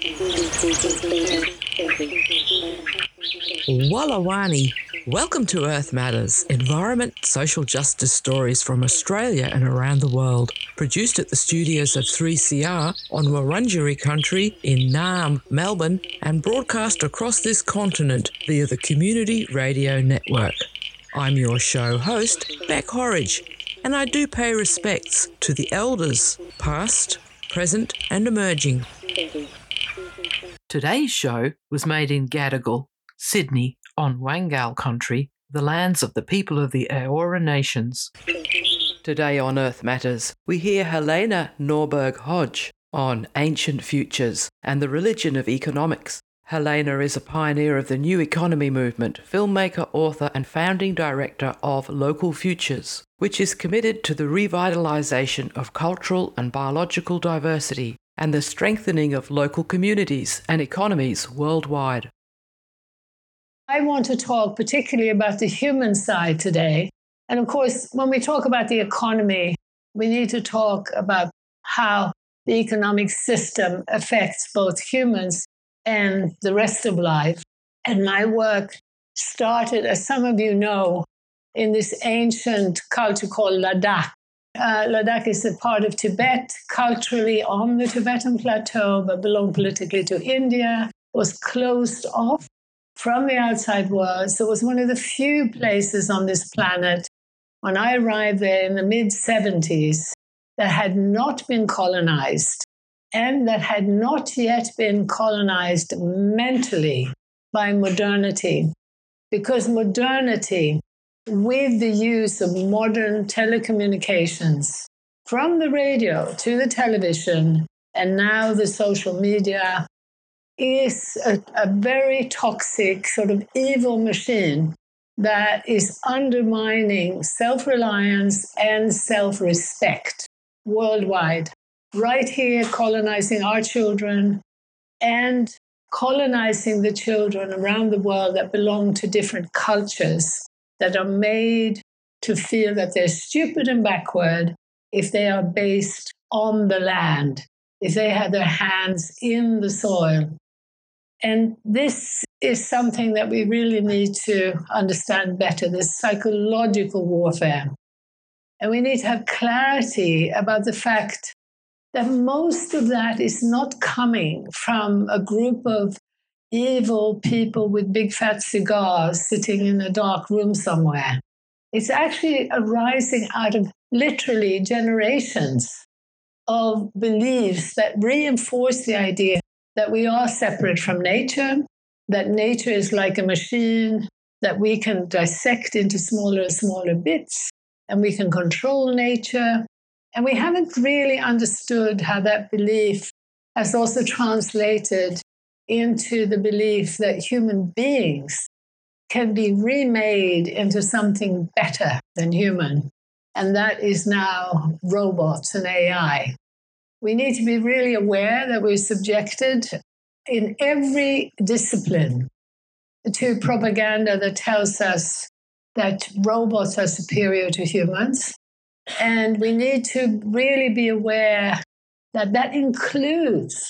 Wallawani, welcome to Earth Matters, environment, social justice stories from Australia and around the world. Produced at the studios of 3CR on Wurundjeri country in Naarm, Melbourne, and broadcast across this continent via the Community Radio Network. I'm your show host, Beck Horridge, and I do pay respects to the elders, past, present and emerging. Today's show was made in Gadigal, Sydney, on Wangal country, the lands of the people of the Eora Nations. Today on Earth Matters, we hear Helena Norberg Hodge on Ancient Futures and the Religion of Economics. Helena is a pioneer of the New Economy movement, filmmaker, author and founding director of Local Futures, which is committed to the revitalisation of cultural and biological diversity and the strengthening of local communities and economies worldwide. I want to talk particularly about the human side today. And of course, when we talk about the economy, we need to talk about how the economic system affects both humans and the rest of life. And my work started, as some of you know, in this ancient culture called Ladakh. Ladakh is a part of Tibet, culturally on the Tibetan plateau, but belonged politically to India, was closed off from the outside world. So it was one of the few places on this planet, when I arrived there in the mid-70s, that had not been colonized and that had not yet been colonized mentally by modernity. Because modernity, with the use of modern telecommunications, from the radio to the television, and now the social media, is a very toxic, sort of evil machine that is undermining self-reliance and self-respect worldwide. Right here, colonizing our children and colonizing the children around the world that belong to different cultures, that are made to feel that they're stupid and backward if they are based on the land, if they have their hands in the soil. And this is something that we really need to understand better, this psychological warfare. And we need to have clarity about the fact that most of that is not coming from a group of evil people with big fat cigars sitting in a dark room somewhere. It's actually arising out of literally generations of beliefs that reinforce the idea that we are separate from nature, that nature is like a machine that we can dissect into smaller and smaller bits, and we can control nature. And we haven't really understood how that belief has also translated into the belief that human beings can be remade into something better than human. And that is now robots and AI. We need to be really aware that we're subjected in every discipline to propaganda that tells us that robots are superior to humans. And we need to really be aware that that includes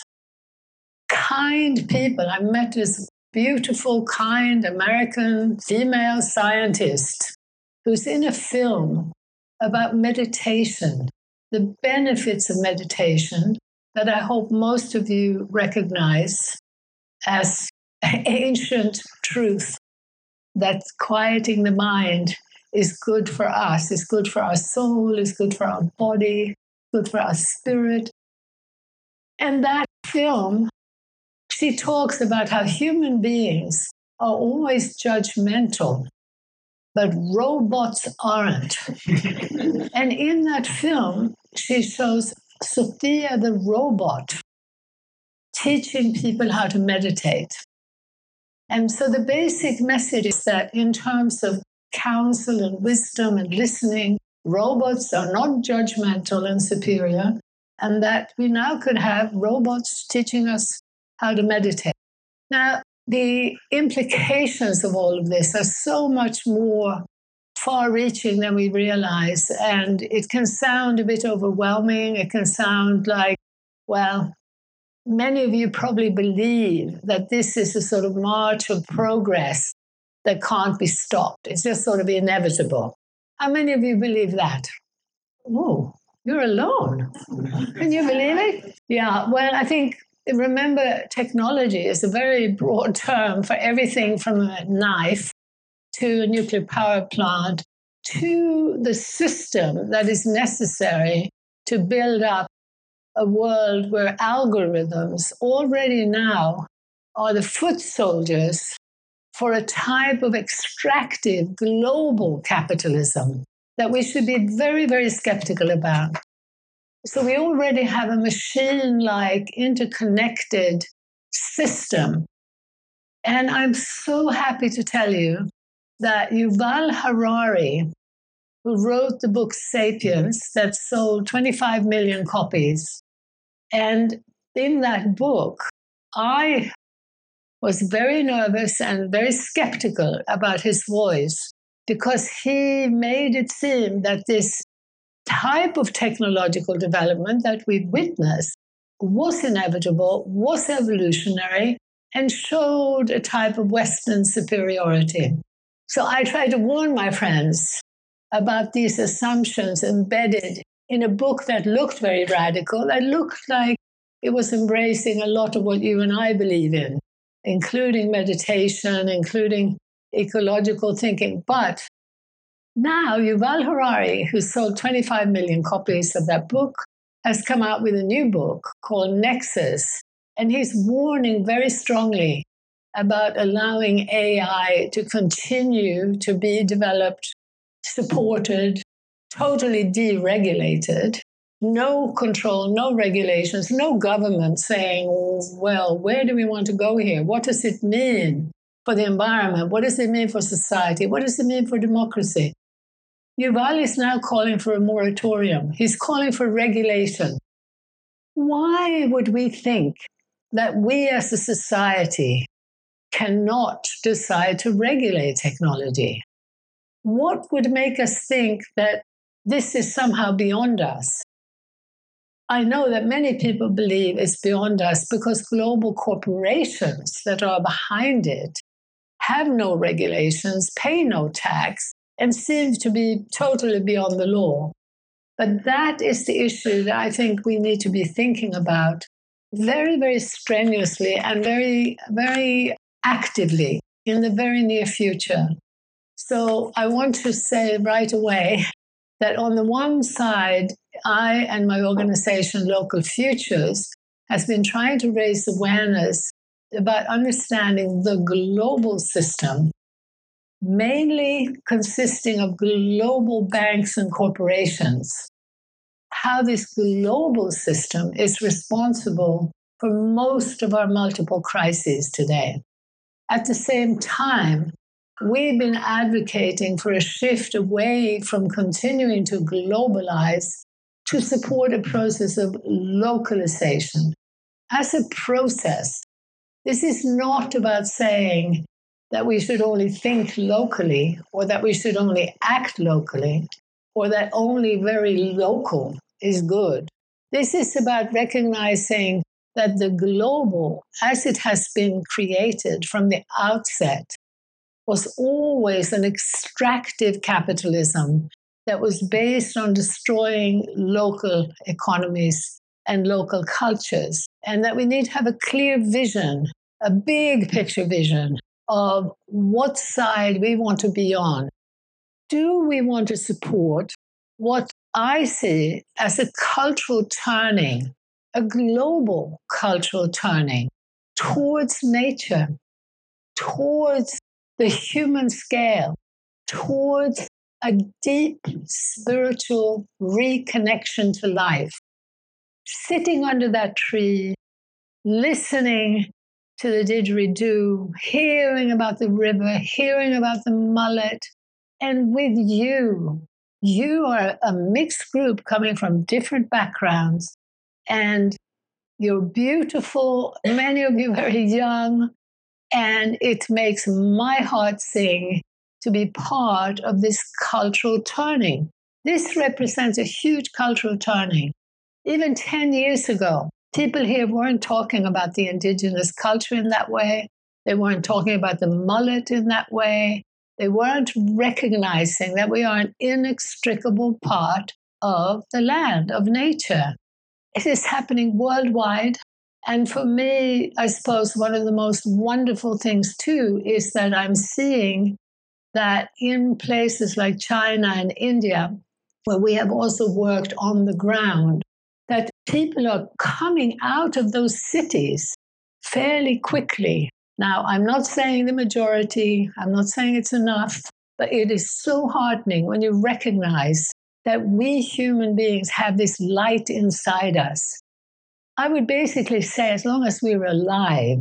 kind people. I met this beautiful, kind American female scientist who's in a film about meditation, the benefits of meditation that I hope most of you recognize as ancient truth, that quieting the mind is good for us, is good for our soul, is good for our body, good for our spirit. And that film, she talks about how human beings are always judgmental, but robots aren't. And in that film, she shows Sophia the robot teaching people how to meditate. And so the basic message is that in terms of counsel and wisdom and listening, robots are not judgmental and superior, and that we now could have robots teaching us how to meditate. Now, the implications of all of this are so much more far-reaching than we realize, and it can sound a bit overwhelming. It can sound like, well, many of you probably believe that this is a sort of march of progress that can't be stopped. It's just sort of inevitable. How many of you believe that? Oh, you're alone. Can you believe it? Yeah, well, I think, remember, technology is a very broad term for everything from a knife to a nuclear power plant to the system that is necessary to build up a world where algorithms already now are the foot soldiers for a type of extractive global capitalism that we should be very, very skeptical about. So we already have a machine-like interconnected system. And I'm so happy to tell you that Yuval Harari, who wrote the book Sapiens that sold 25 million copies, and in that book, I was very nervous and very skeptical about his voice because he made it seem that this type of technological development that we've witnessed was inevitable, was evolutionary, and showed a type of Western superiority. So I try to warn my friends about these assumptions embedded in a book that looked very radical, that looked like it was embracing a lot of what you and I believe in, including meditation, including ecological thinking. But now Yuval Harari, who sold 25 million copies of that book, has come out with a new book called Nexus. And he's warning very strongly about allowing AI to continue to be developed, supported, totally deregulated, no control, no regulations, no government saying, well, where do we want to go here? What does it mean for the environment? What does it mean for society? What does it mean for democracy? Yuval is now calling for a moratorium. He's calling for regulation. Why would we think that we as a society cannot decide to regulate technology? What would make us think that this is somehow beyond us? I know that many people believe it's beyond us because global corporations that are behind it have no regulations, pay no tax, and seem to be totally beyond the law. But that is the issue that I think we need to be thinking about very, very strenuously and very, very actively in the very near future. So I want to say right away that on the one side, I and my organization, Local Futures, has been trying to raise awareness about understanding the global system, mainly consisting of global banks and corporations, how this global system is responsible for most of our multiple crises today. At the same time, we've been advocating for a shift away from continuing to globalize to support a process of localization. As a process, this is not about saying that we should only think locally or that we should only act locally or that only very local is good. This is about recognizing that the global, as it has been created from the outset, was always an extractive capitalism that was based on destroying local economies and local cultures, and that we need to have a clear vision, a big picture vision of what side we want to be on. Do we want to support what I see as a cultural turning, a global cultural turning towards nature, towards the human scale, towards a deep spiritual reconnection to life? Sitting under that tree, listening to the didgeridoo, hearing about the river, hearing about the mullet, and with you. You are a mixed group coming from different backgrounds, and you're beautiful, many of you very young, and it makes my heart sing to be part of this cultural turning. This represents a huge cultural turning. Even 10 years ago, People here weren't talking about the indigenous culture in that way. They weren't talking about the mullet in that way. They weren't recognizing that we are an inextricable part of the land, of nature. It is happening worldwide. And for me, I suppose one of the most wonderful things too is that I'm seeing that in places like China and India, where we have also worked on the ground, that people are coming out of those cities fairly quickly. Now, I'm not saying the majority, I'm not saying it's enough, but it is so heartening when you recognize that we human beings have this light inside us. I would basically say, as long as we're alive,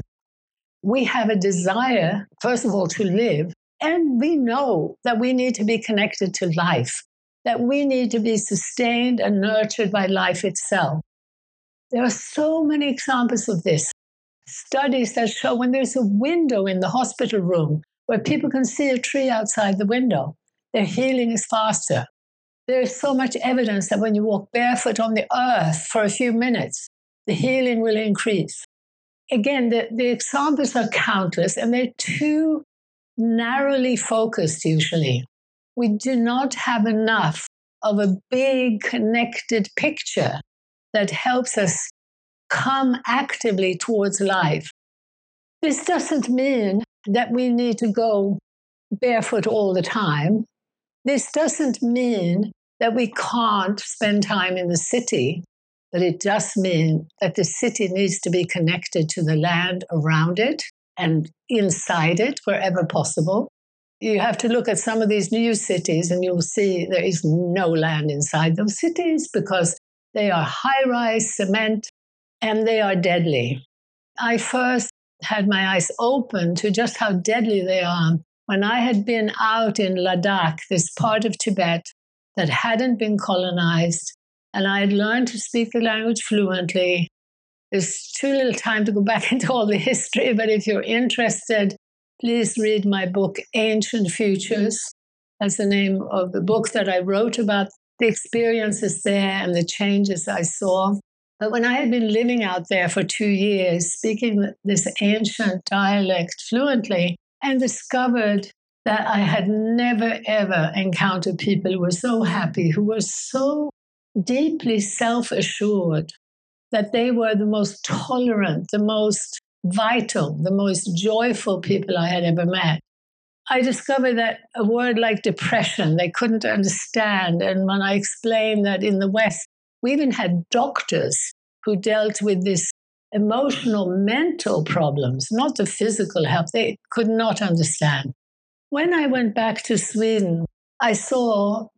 we have a desire, first of all, to live, and we know that we need to be connected to life, that we need to be sustained and nurtured by life itself. There are so many examples of this. Studies that show when there's a window in the hospital room where people can see a tree outside the window, their healing is faster. There is so much evidence that when you walk barefoot on the earth for a few minutes, the healing will increase. Again, the examples are countless, and they're too narrowly focused usually. We do not have enough of a big connected picture that helps us come actively towards life. This doesn't mean that we need to go barefoot all the time. This doesn't mean that we can't spend time in the city, but it does mean that the city needs to be connected to the land around it and inside it wherever possible. You have to look at some of these new cities and you'll see there is no land inside those cities because they are high-rise cement and they are deadly. I first had my eyes open to just how deadly they are when I had been out in Ladakh, this part of Tibet that hadn't been colonized, and I had learned to speak the language fluently. There's too little time to go back into all the history, but if you're interested, please read my book, Ancient Futures. That's the name of the book that I wrote about the experiences there and the changes I saw. But when I had been living out there for 2 years, speaking this ancient dialect fluently, and discovered that I had never, ever encountered people who were so happy, who were so deeply self-assured that they were the most tolerant, the most vital, the most joyful people I had ever met. I discovered that a word like depression, they couldn't understand. And when I explained that in the West, we even had doctors who dealt with this emotional, mental problems, not the physical health, they could not understand. When I went back to Sweden, I saw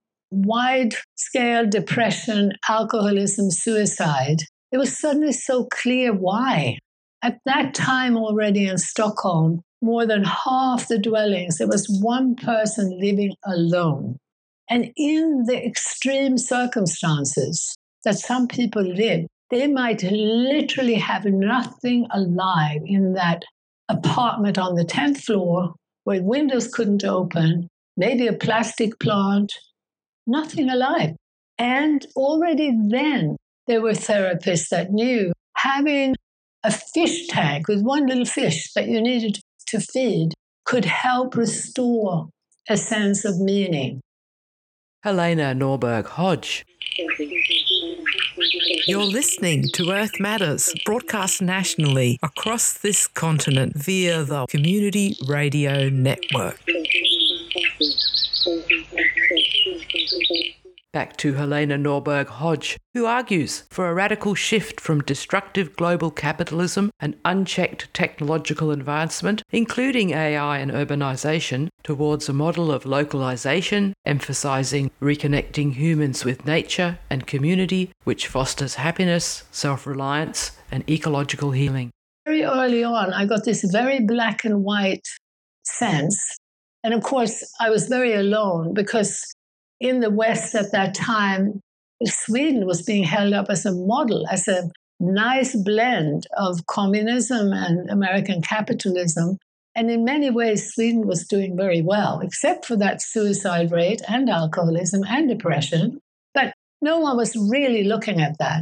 wide-scale depression, alcoholism, suicide. It was suddenly so clear why. At that time already in Stockholm, more than half the dwellings, there was one person living alone. And in the extreme circumstances that some people live, they might literally have nothing alive in that apartment on the 10th floor where windows couldn't open, maybe a plastic plant, nothing alive. And already then, there were therapists that knew having a fish tank with one little fish that you needed to feed could help restore a sense of meaning. Helena Norberg Hodge. You're listening to Earth Matters, broadcast nationally across this continent via the Community Radio Network. Back to Helena Norberg Hodge, who argues for a radical shift from destructive global capitalism and unchecked technological advancement, including AI and urbanization, towards a model of localization, emphasizing reconnecting humans with nature and community, which fosters happiness, self-reliance, and ecological healing. Very early on, I got this very black and white sense. And of course, I was very alone because in the West at that time, Sweden was being held up as a model, as a nice blend of communism and American capitalism. And in many ways, Sweden was doing very well, except for that suicide rate and alcoholism and depression. But no one was really looking at that.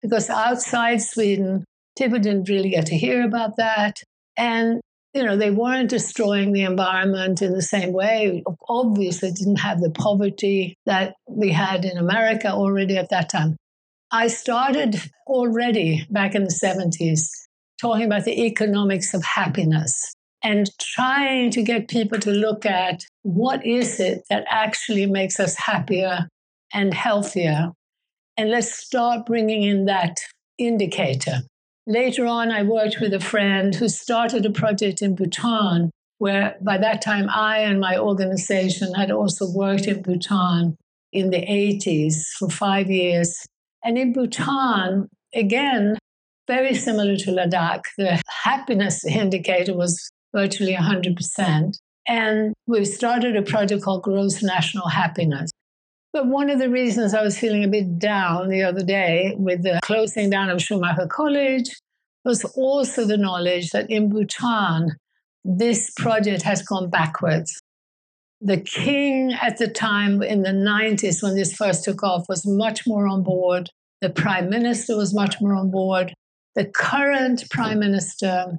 because outside Sweden, people didn't really get to hear about that. And, they weren't destroying the environment in the same way. Obviously, didn't have the poverty that we had in America already at that time. I started already back in the 70s talking about the economics of happiness and trying to get people to look at what is it that actually makes us happier and healthier. And let's start bringing in that indicator. Later on, I worked with a friend who started a project in Bhutan, where by that time I and my organization had also worked in Bhutan in the 80s for 5 years. And in Bhutan, again, very similar to Ladakh, the happiness indicator was virtually 100%. And we started a project called Gross National Happiness. But one of the reasons I was feeling a bit down the other day with the closing down of Schumacher College was also the knowledge that in Bhutan, this project has gone backwards. The king at the time in the 90s, when this first took off, was much more on board. The prime minister was much more on board. The current prime minister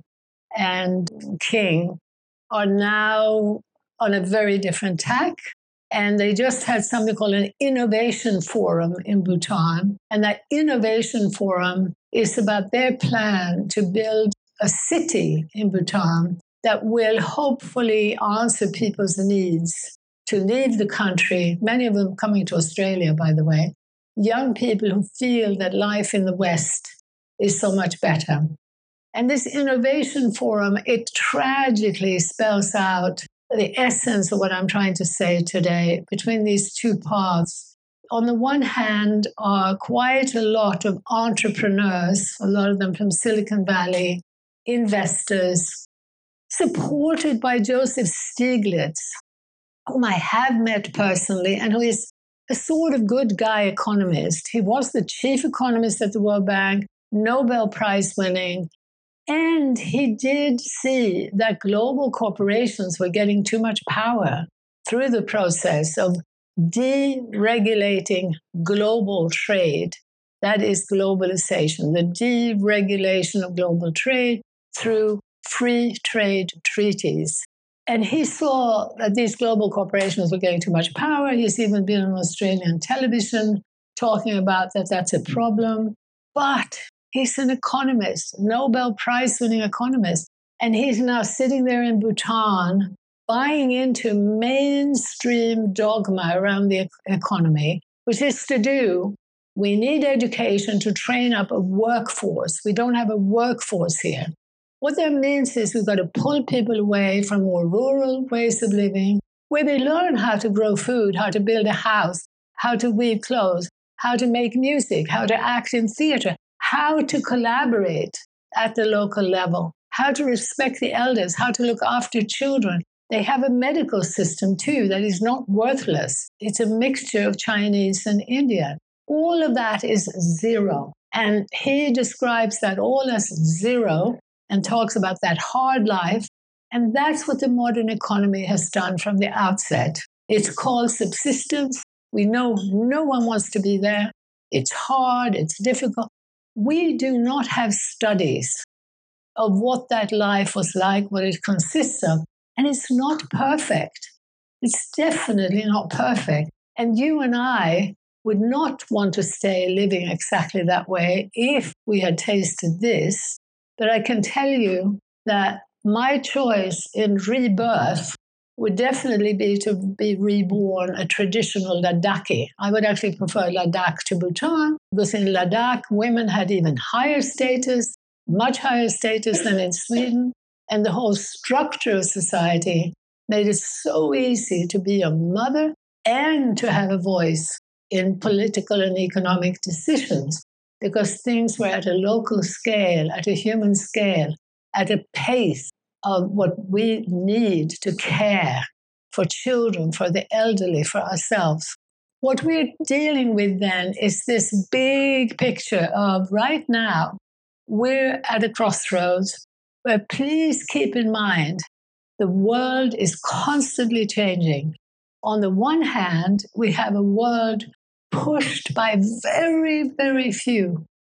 and king are now on a very different tack. And they just had something called an innovation forum in Bhutan. And that innovation forum is about their plan to build a city in Bhutan that will hopefully answer people's needs to leave the country, many of them coming to Australia, by the way, young people who feel that life in the West is so much better. And this innovation forum, it tragically spells out the essence of what I'm trying to say today between these two paths. On the one hand are quite a lot of entrepreneurs, a lot of them from Silicon Valley, investors, supported by Joseph Stiglitz, whom I have met personally and who is a sort of good guy economist. He was the chief economist at the World Bank, Nobel Prize winning. And he did see that global corporations were getting too much power through the process of deregulating global trade. That is globalization, the deregulation of global trade through free trade treaties. And he saw that these global corporations were getting too much power. He's even been on Australian television talking about that that's a problem. But he's an economist, Nobel Prize-winning economist, and he's now sitting there in Bhutan buying into mainstream dogma around the economy, which is to do, we need education to train up a workforce. We don't have a workforce here. What that means is we've got to pull people away from more rural ways of living, where they learn how to grow food, how to build a house, how to weave clothes, how to make music, how to act in theater, how to collaborate at the local level, how to respect the elders, how to look after children. They have a medical system too that is not worthless. It's a mixture of Chinese and Indian. All of that is zero. And he describes that all as zero and talks about that hard life. And that's what the modern economy has done from the outset. It's called subsistence. We know no one wants to be there. It's hard, it's difficult. We do not have studies of what that life was like, what it consists of. And it's not perfect. It's definitely not perfect. And you and I would not want to stay living exactly that way if we had tasted this. But I can tell you that my choice in rebirth would definitely be to be reborn a traditional Ladakhi. I would actually prefer Ladakh to Bhutan, because in Ladakh, women had even higher status, much higher status than in Sweden. And the whole structure of society made it so easy to be a mother and to have a voice in political and economic decisions, because things were at a local scale, at a human scale, at a pace of what we need to care for children, for the elderly, for ourselves. What we're dealing with then is this big picture of right now, we're at a crossroads where please keep in mind the world is constantly changing. On the one hand, we have a world pushed by very, very few,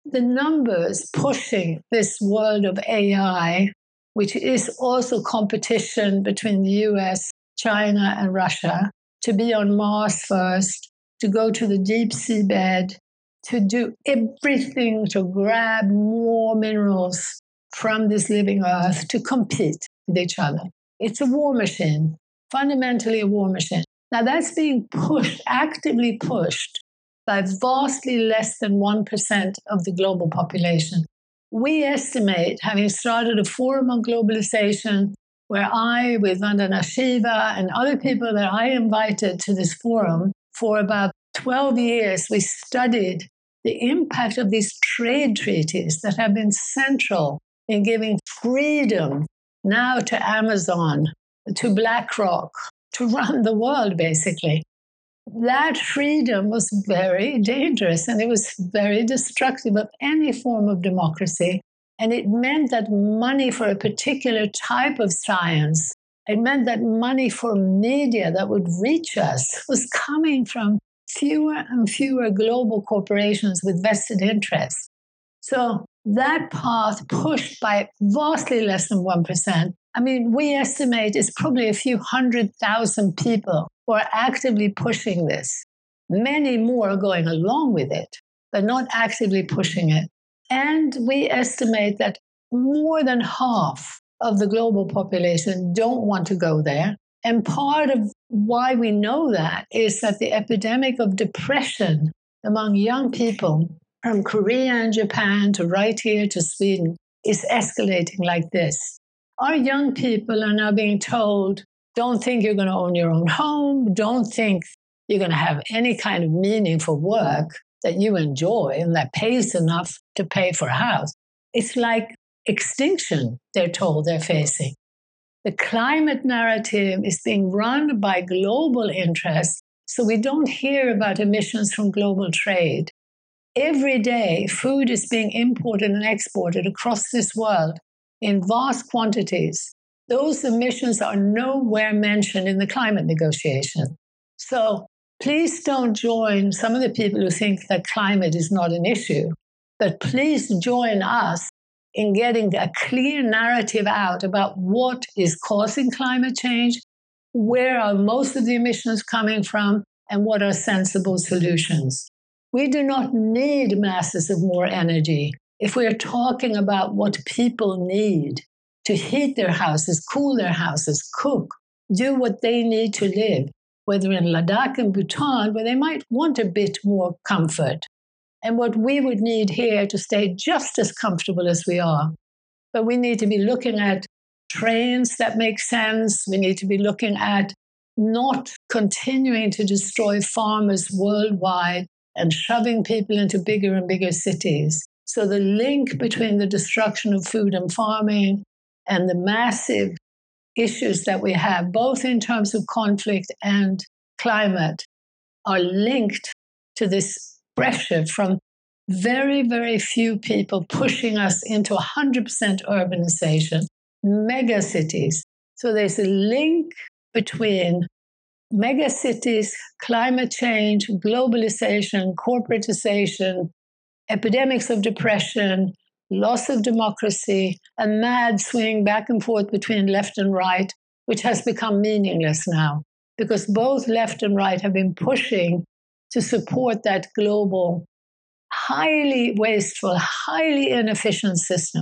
the numbers pushing this world of AI, which is also competition between the US, China, and Russia, to be on Mars first, to go to the deep seabed, to do everything to grab more minerals from this living earth to compete with each other. It's a war machine, fundamentally a war machine. Now that's being pushed, actively pushed, by vastly less than 1% of the global population. We estimate, having started a forum on globalization, where I, with Vandana Shiva and other people that I invited to this forum, for about 12 years, we studied the impact of these trade treaties that have been central in giving freedom now to Amazon, to BlackRock, to run the world, basically. That freedom was very dangerous and it was very destructive of any form of democracy. And it meant that money for a particular type of science, it meant that money for media that would reach us was coming from fewer and fewer global corporations with vested interests. So that path pushed by vastly less than 1%. I mean, we estimate it's probably a few 100,000 people who are actively pushing this. Many more are going along with it, but not actively pushing it. And we estimate that more than half of the global population don't want to go there. And part of why we know that is that the epidemic of depression among young people from Korea and Japan to right here to Sweden is escalating like this. Our young people are now being told, don't think you're going to own your own home. Don't think you're going to have any kind of meaningful work that you enjoy and that pays enough to pay for a house. It's like extinction, they're told they're facing. The climate narrative is being run by global interests, so we don't hear about emissions from global trade. Every day, food is being imported and exported across this world in vast quantities. Those emissions are nowhere mentioned in the climate negotiation. So please don't join some of the people who think that climate is not an issue, but please join us in getting a clear narrative out about what is causing climate change, where are most of the emissions coming from, and what are sensible solutions. We do not need masses of more energy if we are talking about what people need to heat their houses, cool their houses, cook, do what they need to live, whether in Ladakh and Bhutan, where they might want a bit more comfort, and what we would need here to stay just as comfortable as we are. But we need to be looking at trains that make sense. We need to be looking at not continuing to destroy farmers worldwide and shoving people into bigger and bigger cities. So the link between the destruction of food and farming and the massive issues that we have, both in terms of conflict and climate, are linked to this pressure from very, very few people pushing us into 100% urbanization, mega cities. So there's a link between mega cities, climate change, globalization, corporatization, epidemics of depression, loss of democracy, a mad swing back and forth between left and right, which has become meaningless now because both left and right have been pushing to support that global, highly wasteful, highly inefficient system.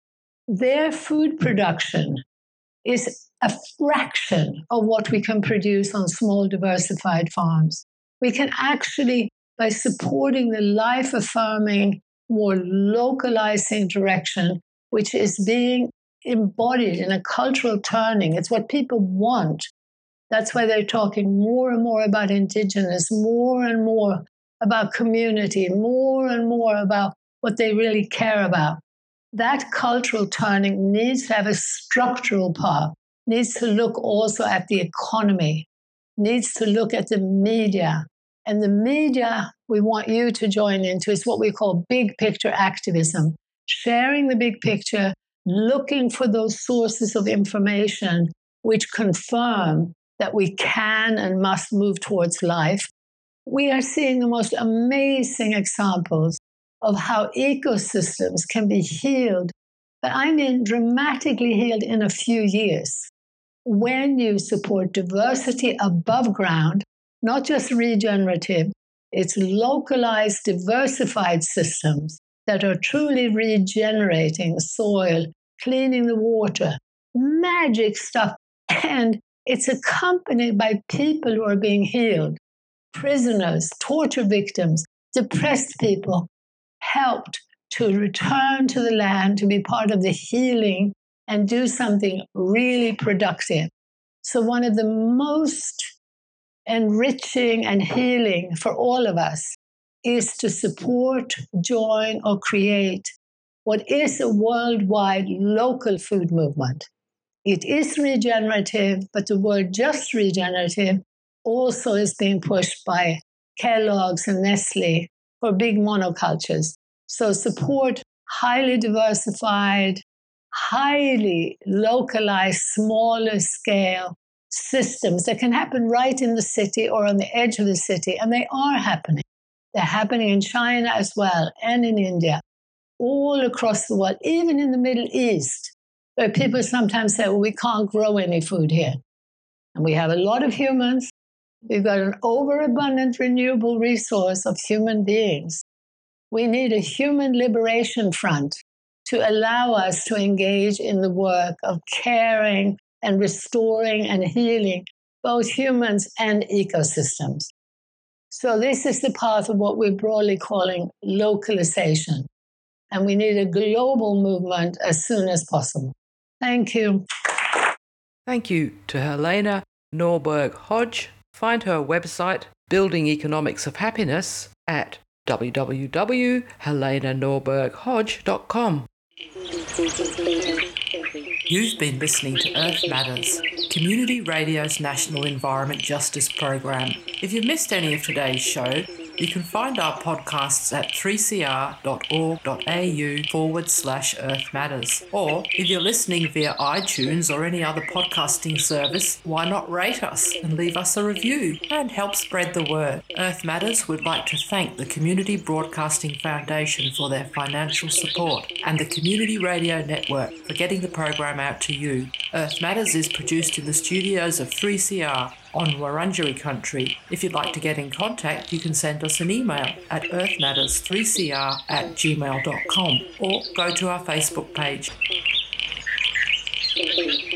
Their food production is a fraction of what we can produce on small, diversified farms. We can actually, by supporting the life-affirming, more localizing direction, which is being embodied in a cultural turning, it's what people want. That's why they're talking more and more about indigenous, more and more about community, more and more about what they really care about. That cultural turning needs to have a structural part, needs to look also at the economy, needs to look at the media. And the media we want you to join into is what we call big picture activism, sharing the big picture, looking for those sources of information which confirm that we can and must move towards life. We are seeing the most amazing examples of how ecosystems can be healed, but I mean dramatically healed in a few years, when you support diversity above ground, not just regenerative, it's localized, diversified systems that are truly regenerating soil, cleaning the water, magic stuff. And it's accompanied by people who are being healed, prisoners, torture victims, depressed people, helped to return to the land to be part of the healing and do something really productive. So one of the most enriching and healing for all of us is to support, join, or create what is a worldwide local food movement. It is regenerative, but the word just regenerative also is being pushed by Kellogg's and Nestle for big monocultures. So support highly diversified, highly localized, smaller scale systems that can happen right in the city or on the edge of the city. And they are happening. They're happening in China as well, and in India, all across the world, even in the Middle East, where people sometimes say, well, we can't grow any food here. And we have a lot of humans. We've got an overabundant renewable resource of human beings. We need a human liberation front to allow us to engage in the work of caring and restoring and healing both humans and ecosystems. So this is the path of what we're broadly calling localization. And we need a global movement as soon as possible. Thank you. Thank you to Helena Norberg Hodge. Find her website, Building Economics of Happiness, at www.helenanorberghodge.com. You've been listening to Earth Matters, Community Radio's National Environment Justice Program. If you missed any of today's show, you can find our podcasts at 3cr.org.au/Earth Matters. Or if you're listening via iTunes or any other podcasting service, why not rate us and leave us a review and help spread the word. Earth Matters would like to thank the Community Broadcasting Foundation for their financial support and the Community Radio Network for getting the program out to you. Earth Matters is produced in the studios of 3CR on Wurundjeri country. If you'd like to get in contact, you can send us an email at earthmatters3cr@gmail.com or go to our Facebook page.